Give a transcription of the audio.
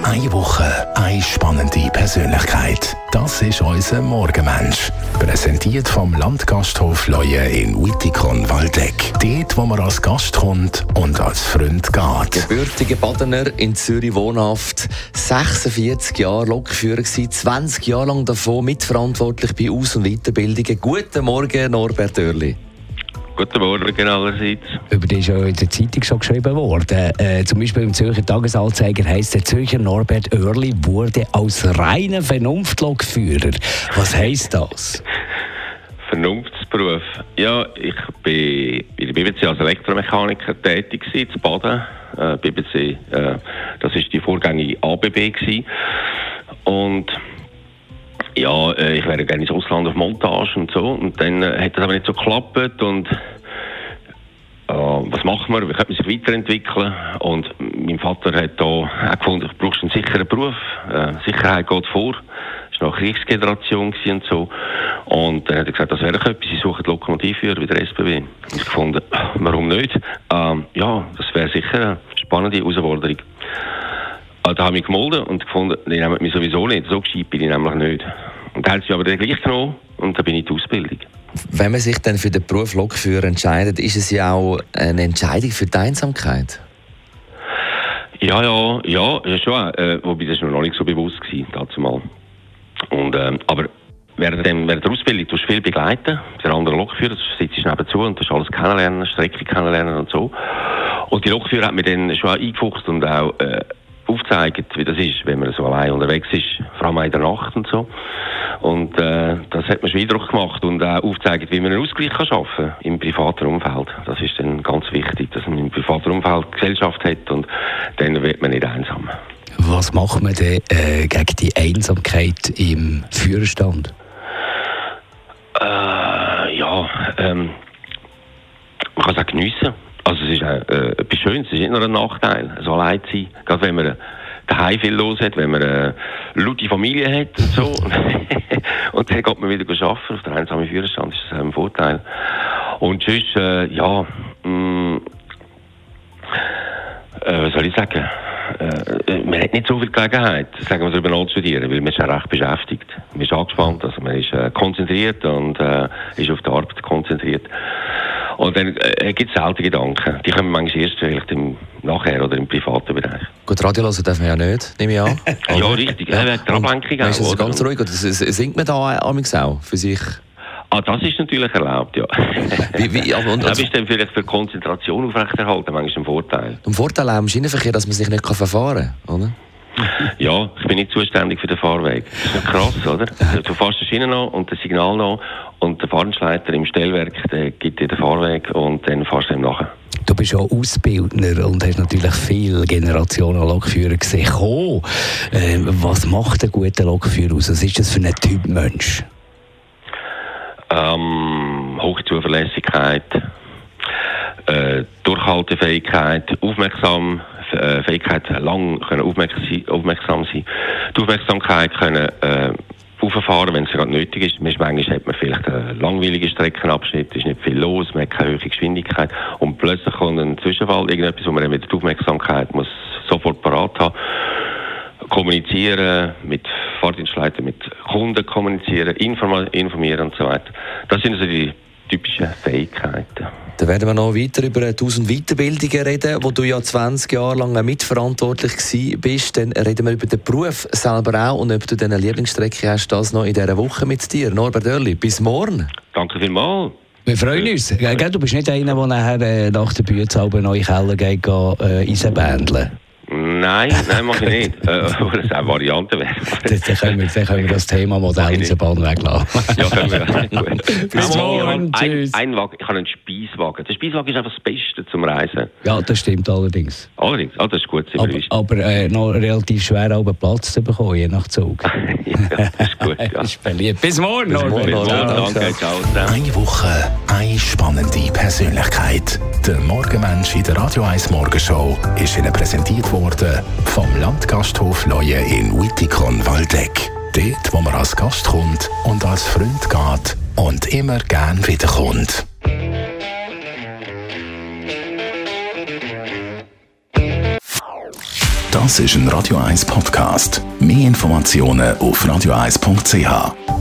Eine Woche, eine spannende Persönlichkeit. Das ist unser Morgenmensch. Präsentiert vom Landgasthof Leue in Wittikon-Waldeck. Dort, wo man als Gast kommt und als Freund geht. Gebürtiger Badener, in Zürich wohnhaft, 46 Jahre Lokführer gewesen, 20 Jahre lang davon mitverantwortlich bei Aus- und Weiterbildungen. Guten Morgen, Norbert Oerli. Guten Morgen allerseits. Über die ist ja in der Zeitung schon geschrieben worden. Zum Beispiel im Zürcher Tagesanzeiger heisst, der Zürcher Norbert Oerli wurde als reiner Vernunftlokführer. Was heisst das? Vernunftsberuf. Ja, ich bin bei der BBC als Elektromechaniker tätig gewesen, zu Baden. BBC, das war die vorgängige ABB gewesen. Und ja, ich wäre gerne ins Ausland auf Montage und so. Und dann hat das aber nicht so geklappt. Und was machen wir? Wie könnte man sich weiterentwickeln? Und mein Vater hat da auch gefunden, ich brauche einen sicheren Beruf. Sicherheit geht vor. Das war noch eine Kriegsgeneration und so. Und dann hat er gesagt, das wäre etwas, ich suche Lokomotivführer bei der SBB. Und ich gefunden, warum nicht? Ja, das wäre sicher eine spannende Herausforderung. Da habe ich mich gemolden und gefunden, die nehmen mich sowieso nicht. So gescheit bin ich nämlich nicht. Und dann haben sie aber dann gleich genommen und dann bin ich in die Ausbildung. Wenn man sich dann für den Beruf Lokführer entscheidet, ist es ja auch eine Entscheidung für die Einsamkeit. Ja, schon. Wobei das noch nicht so bewusst gewesen, dazu mal. Und, aber während der Ausbildung tust du viel begleiten. Der andere Lokführer, du sitzt nebenzu und du alles kennenlernen, Strecke kennenlernen und so. Und die Lokführer hat mir dann schon eingefuchst und auch aufgezeigt, wie das ist, wenn man so allein unterwegs ist, vor allem in der Nacht und so. Und das hat mir schon Eindruck gemacht und auch aufgezeigt, wie man einen Ausgleich schaffen kann im privaten Umfeld. Das ist dann ganz wichtig, dass man im privaten Umfeld Gesellschaft hat und dann wird man nicht einsam. Was macht man denn gegen die Einsamkeit im Führerstand? Man kann es auch geniessen. Also es ist etwas Schönes, es ist nicht nur ein Nachteil, so allein zu sein. Gerade wenn man daheim viel los hat, wenn man eine laute Familie hat und so. Und dann geht man wieder arbeiten. Auf der einsamen Führerstand ist das ein Vorteil. Und sonst, was soll ich sagen? Man hat nicht so viel Gelegenheit, sagen wir, darüber nachzustudieren, weil man ist ja recht beschäftigt. Man ist angespannt, also man ist konzentriert und ist auf die Arbeit konzentriert. Und dann gibt es selten Gedanken. Die kommen manchmal erst vielleicht nachher oder im privaten Bereich. Gut, Radio hören darf man ja nicht, nehme ich an. Ja, richtig. Wegen der Ablenkung auch. Ist das ganz ruhig? Oder singt man da auch für sich? Das ist natürlich erlaubt, ja. Das ist dann vielleicht für Konzentration aufrechterhalten manchmal ein Vorteil. Ein Vorteil auch im Schienenverkehr, dass man sich nicht verfahren kann, oder? Ja, ich bin nicht zuständig für den Fahrweg. Das ist ja krass, oder? Du fährst die Schiene noch und das Signal noch und der Fahrdienstleiter im Stellwerk, der gibt dir den Fahrweg und dann fährst du ihm nachher. Du bist ja Ausbildner und hast natürlich viele Generationen Lokführer gesehen. Was macht ein guter Lokführer aus? Was ist das für ein Typ Mensch? Hohe Zuverlässigkeit, Durchhaltefähigkeit, Fähigkeit, lang können aufmerksam sein, die Aufmerksamkeit können auffahren, wenn es gerade nötig ist. Manchmal hat man vielleicht einen langweiligen Streckenabschnitt, ist nicht viel los, man hat keine hohe Geschwindigkeit und plötzlich kommt ein Zwischenfall, irgendetwas, wo man mit der Aufmerksamkeit muss sofort parat haben. Kommunizieren, mit Fahrdienstleitern, mit Kunden kommunizieren, informieren und so weiter. Das sind also die typischen Fähigkeiten. Dann werden wir noch weiter über 1000 Weiterbildungen reden, wo du ja 20 Jahre lang mitverantwortlich bist. Dann reden wir über den Beruf selber auch und ob du deine Lieblingsstrecke hast, das noch in dieser Woche mit dir. Norbert Oerli, bis morgen. Danke vielmals. Wir freuen uns. Du bist nicht einer, der nachher nach der Bühne in neue Keller geht, Eisenbändeln. Nein, mache ich nicht. Aber das ist eine Variante wäre. Dann können wir das Thema Modell Eisenbahn weglassen. Ja, können wir. Gut. Bis morgen. Tschüss. Ich habe einen Speiswagen. Der Speiswagen ist einfach das Beste zum Reisen. Ja, das stimmt allerdings. Allerdings? Das ist gut. Aber noch relativ schwer oben Platz zu bekommen, je nach Zug. Ja, das ist gut. Ja. Ist verliebt. Bis morgen. Danke, ciao. Eine Woche, eine spannende Persönlichkeit. Der Morgenmensch in der Radio 1 Morgenshow ist Ihnen präsentiert worden vom Landgasthof Leue in Wittikon-Waldeck. Dort, wo man als Gast kommt und als Freund geht und immer gern wiederkommt. Das ist ein Radio 1 Podcast. Mehr Informationen auf radio1.ch.